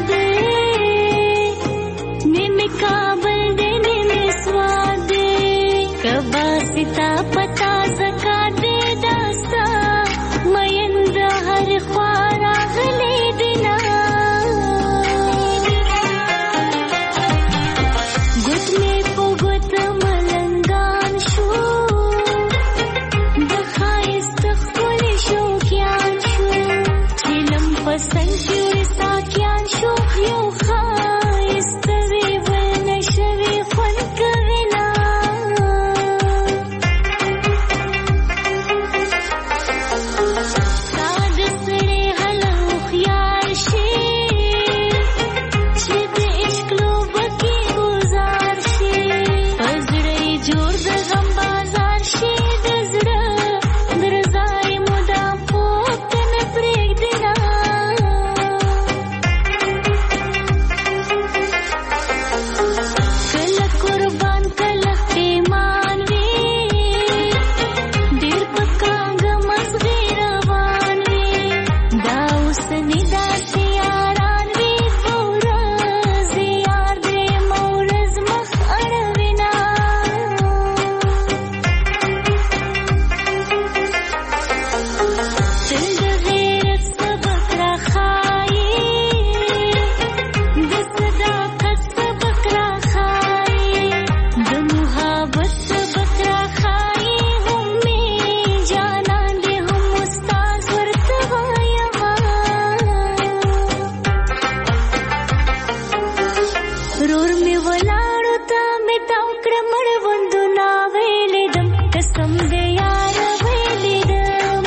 تاو کړه مړوندو نا ویلې دم قسم دې یار ویلې دم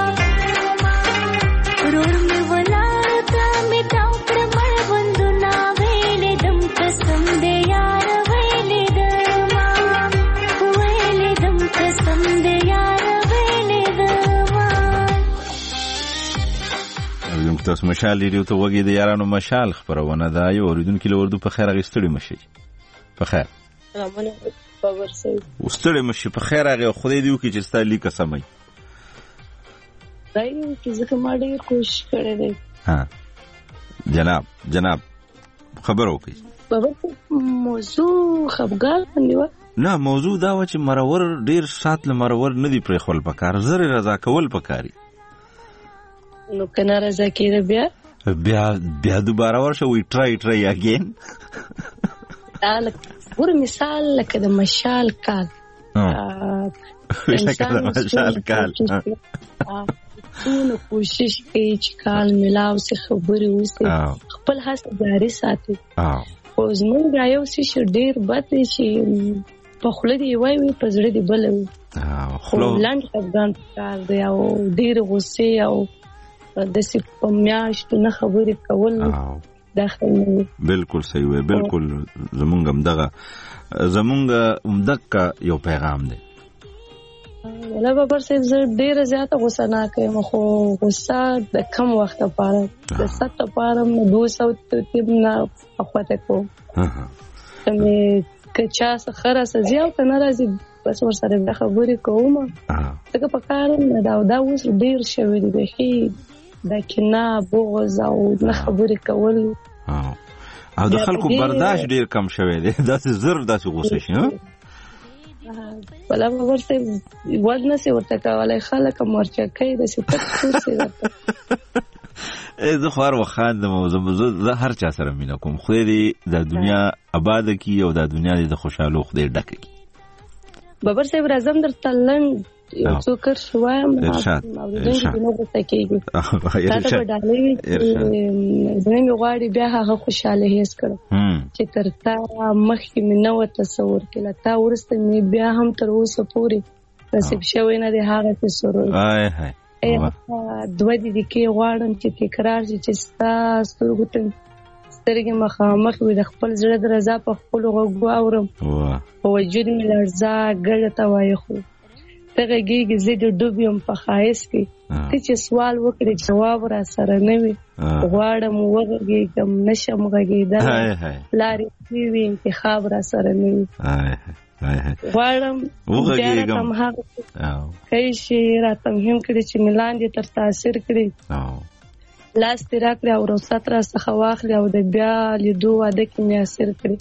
ورور مې ولاړ تا مې تاو کړه مړوندو نا ویلې دم قسم دې یار ویلې دم ویلې دم قسم دې یار ویلې دم. تاسو مشال ریډیو ته وګورئ، د یارانو مشال خبرونه ده. یو اوریدونکو له اردو په خیر غوښتلی مشي په خیر رامنه باور سي وستړی مشي په خیر هغه خدای دې وکړي چې ستا لیک سمای دایو چې زه ما ډېر کوشش کړې ده. ها جناب جناب خبر وکړي بابا موضوع خبرګار نیو نه موضوع دا و چې مرور ډیر سات له مرور نه دی پرې خپل پکار زره رضا کول پکاري نو کنه رضا کېده بیا بیا بیا دوباره ورشه وی ټرای ټرای اگین دا ور مثال لکه د مشال کال لکه د مشال کال نو کوشش کوي چې کال ملاو سي خبرې وسي خپل هڅه جاري ساتي. خو زموږ دا یو څه ډېر بد دی چې په خوله دی وای وي په زړه دی بل وي. خو لاندې افغان کار دی او ډېر غوسه او د سي په میاشتو نه خبرې کول داخل بالکل صحیح وي. بالکل زمونږ هم دغه زمونږ هم دغه یو پیغام دی. ولا بابر صاحب زه ډېر زیاته غوسه نه کوم، خو غوسه د کم وخت لپاره د ست لپاره مې دوه سوه تیم نه اخواته کوم مې که چا څه خره سزي او که نه راځي بس ورسره بیا خبرې کوم. ځکه په کار نه دا دا اوس ډېر شوی دی بیخي دا کینه بغض او نه خبرې کول او د خلکو برداشت ډېر کم شوی دی. داسې زر داسې غوسه شي بلا بابر صاحب ورد نسی ورته کولی خلک مرچکۍ داسې پټ کورسې ورته زه خو هر وخت خاندم او زه هر چا سره مینه کوم. خدای دې د دنیا آباده کړي او د دنیا دې د خوشحالو خدای ډکه کړي. بابر صاحب راځم درته لنډ یو څو کرښې وایم اورېدونکي دې نه غوسه کېږي. تا ته به ډالۍ وي چې زړه مې غواړي بیا هغه خوشحاله حس کړم چې تر تا مخکې مې نه وه تصور کې له تا وروسته مې بیا هم تر اوسه پورې نصیب شوی نه دی هغه چې سرور دوه دقیقې غواړم چې تکرار شي چې ستا سترګو ته سترګې مخامخ وي د خپل زړه د رضا په خپلو غوږو اورم په وجود مې لړزه ګډه ته وایخو ته غږېږي زه د ډوب یم په ښایست کې ته چې سوال وکړې جواب را سره نه وي غواړم وغږېږم نشم غږېدلی لارې ښې وي انتخاب را سره نه وي غواړم بیا راته هغه کوي شي راته مهم کړي چې مې لاندې تر تاثیر کړي لاس دې راکړي او رخصت راڅخه واخلي او د بیا لیدو واده کې مې اثر کړي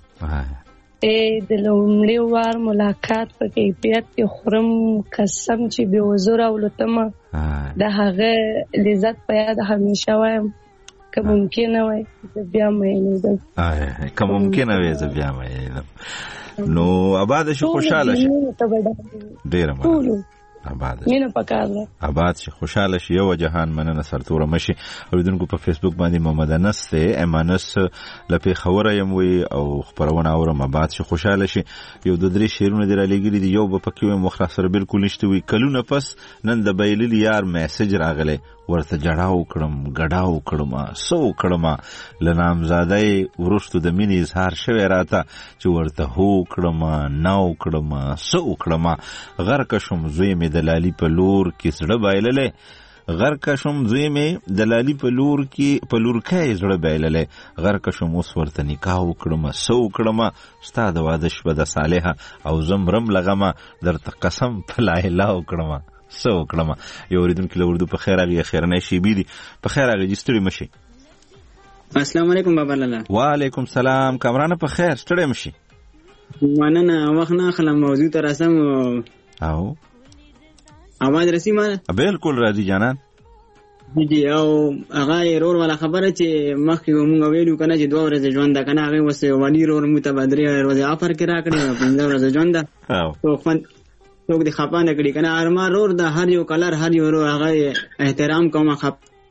د لومړي وار ملاقات په کیفیت کې خورم قسم چې بې وزره اولتمه د هغه لذت په یاد همیشه وایم که ممکنه وای زه بیا مینېدم که ممکنه وای زه بیا مینېدم. نو آباد شي خوشحاله شي ډېره مننه آباد مینه پکار ده آباد شي خوشاله شي. یو جهان مننه سرتوره مشي. اوریدونکو په فیسبوک باندې محمد انس ته امانس لپاره خبره یم وی او خبرونه اورم آباد شي خوشاله شي. یو د درې شیرونه دی را لګیلي دی یو په پکې مختصر سره بالکل نشته وی کلونه پس نن د بیلل یار میسج راغله ورته جړاو کړم ګډاو کړم سو کړم لنامزاده ورستو د مینې اظهار شوی راته چې ورته هو کړم ناو کړم سو کړم غرق شم زوی مې دلالي په لور کې سړه بایللې غرق شم زوی مې دلالي په لور کې په لور کې سړه بایللې غرق شم اوس ورته نکاح وکړم سو کړم ستا د واده شپه د صالحه او زمرم لغمه درته قسم په لا اله وکړم سو کړم. یو اوریدونکو له اردو په خیر هغه خیرنه شي بيدي په خیر هغه جستړي مشي. السلام علیکم بابا لالا. وعلیکم سلام کامرانه په خیر ستړي مشي. مننه وخت نه خلم موضوع ته رسم او اواز رسی ما بالکل راځي جانان دي او هغه رور ولا خبره چې مخکې مونږ ویلو کنه چې دوه ورځې ژوند ده کنه هغه وسه ونی رور متبادري ورځې افر کې راکړي پنځه ورځې ژوند ده او خو څوک دې خپانه کړي کنه ارما رور د هر یو کلر هر یو هغه احترام کوم خپ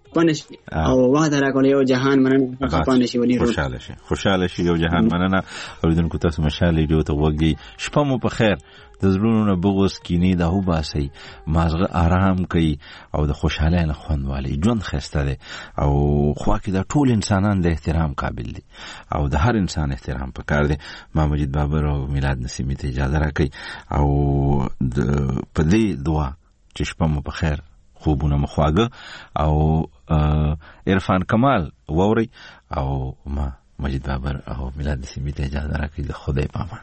پنش او وخت راکول یو جهان مننه خپانه شي ونی خوشاله شي خوشاله شي یو جهان مننه اوریدونکو تاسو مشال ریډیو ته وګي شپه مو په خیر د زړونو نه بغوس کینی دا هو باسي مازغه آرام کوي او د خوشاله نه خوندوالي ژوند خسته دي او خو کې دا ټول انسانان د احترام قابل دي او د هر انسان احترام پکار دي. ما مجید بابر او میلاد نسیمی ته اجازه راکړي او د پدې دعا چې شپه مو په خیر خوبونه مخواګه او عرفان کمال ووري او ما مجید بابر او میلاد نسیمی ته اجازه راکړي. د خدای پامان.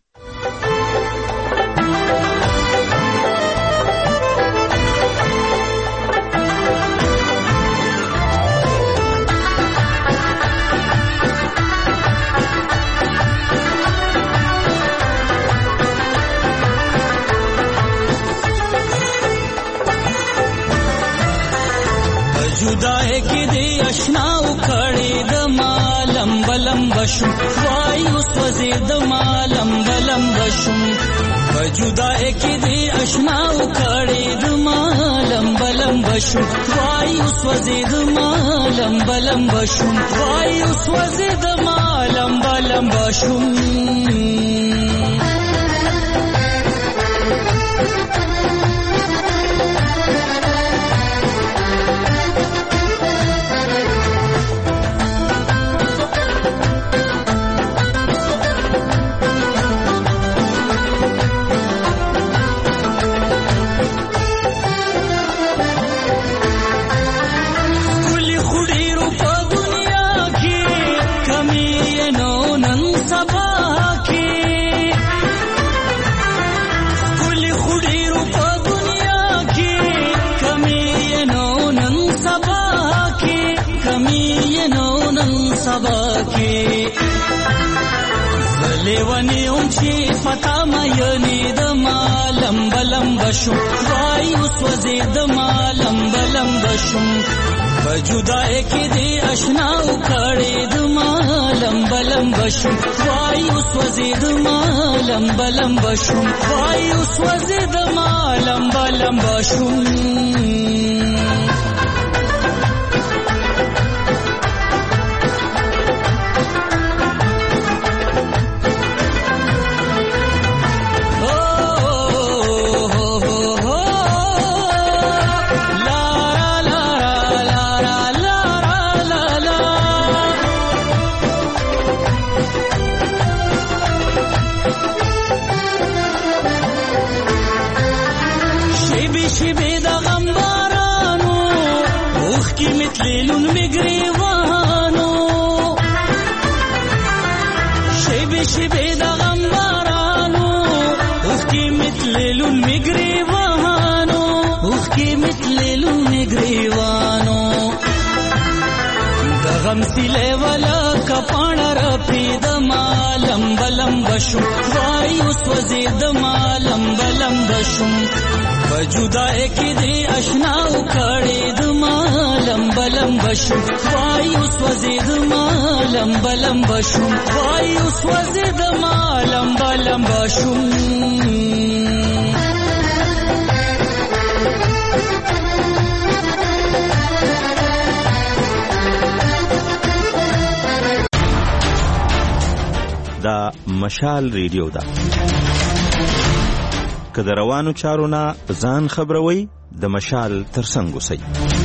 जुदाई की दे अशनाउ खड़े द मालम बलम बशुम वायु स्वजे द मालम बलम बशुम जुदाई की दे अशनाउ खड़े द मालम बलम बशुम वायु स्वजे द मालम बलम बशुम वायु स्वजे द मालम बलम बशुम लेवनी ऊंची फता मयनी द मालम बलम बशुम वायु स्वजे द मालम बलम बशुम जुदाई की दे अशनाउ खड़े द मालम बलम बशुम वायु स्वजे द मालम बलम बशुम वायु स्वजे द मालम बलम बशुम सिले वाला कपाण रफी द मालम बलम बशुम वायु स्वजे द मालम बलम बशुम जुदाई की दे अशनाउ खड़े द मालम बलम बशुम वायु स्वजे द मालम बलम बशुम वायु स्वजे द मालम बलम बशुम دا مشال ریډیو دا که د روانو چارو نه ځان خبروي د مشال ترڅنګ اوسئ.